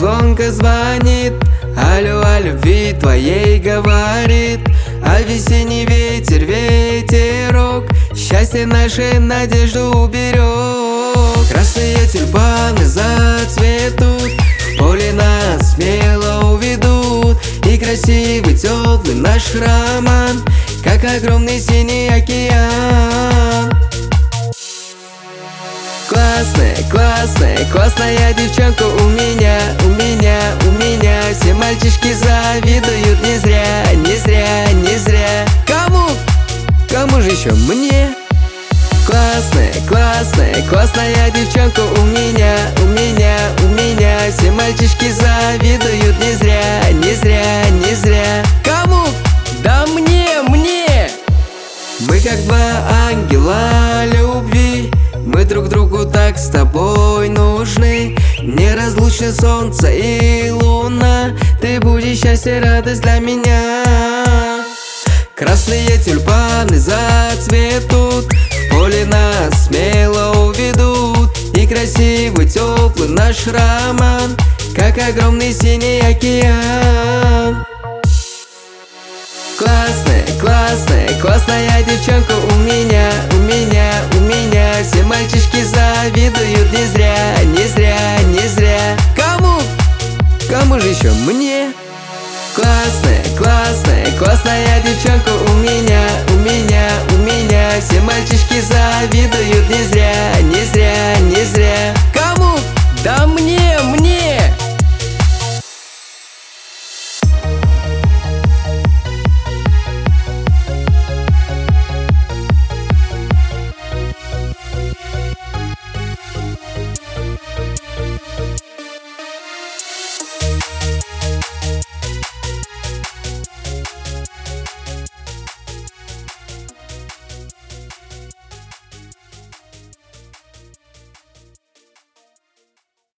звонко звонит, алло, о любви твоей говорит. А весенний ветер, ветерок счастье наше, надежду уберег. Красные тюльпаны зацветут, в поле нас смело уведут. И красивый, теплый наш роман, как огромный синий океан. Классная, классная, классная девчонка у меня, у меня, у меня. Все мальчишки завидуют не зря, не зря, не зря. Кому? Кому же еще? Мне. Классная, классная, классная девчонка у меня, у меня, у меня. Все мальчишки завидуют не зря, не зря, не зря. Кому? Да мне, мне. Мы как два ангела любви, мы друг другу так с тобой нужны. Неразлучны солнце и луна, ты будешь счастье, радость для меня. Красные тюльпаны зацветут, в поле нас смело уведут. И красивый, теплый наш роман, как огромный синий океан. Классная, классная, классная девчонка у меня, у меня, у меня. Все мальчишки завидуют не зря, не зря, не зря. Кому? Кому же еще? Мне. Классная, классная, классная девчонка у меня, у меня, у меня. Все мальчишки завидуют не зря, не зря, не зря. Кому? Да мне, мне.